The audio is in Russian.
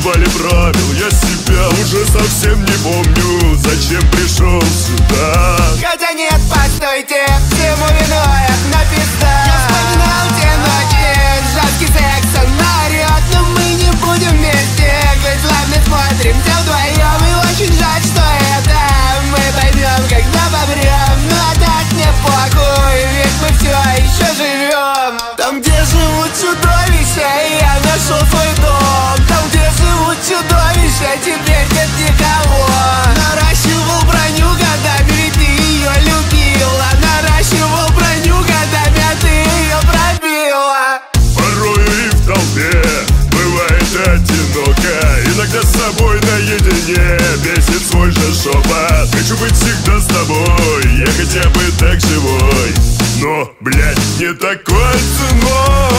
назвали правил, я себя уже совсем не помню, зачем пришел сюда. Хотя нет, постойте, всему виной одна пизда. Я вспоминал те ночи, жесткий секс, она орёт, но мы не будем вместе. Ведь славно смотримся вдвоем, и очень жаль, что это мы поймем, когда помрем. Но так мне похуй, ведь мы все еще живем. Там, где живут чудовища, я нашел свой дом. Там, где живут чудовища, теперь нет никого. Наращивал броню годами, ведь ты ее любила. Наращивал броню годами, а ты ее пробила. Порою и в толпе бывает одиноко, иногда с собой наедине бесит свой же шепот. Хочу быть всегда с тобой, я хотя бы так живой, но, блядь, не такой ценой.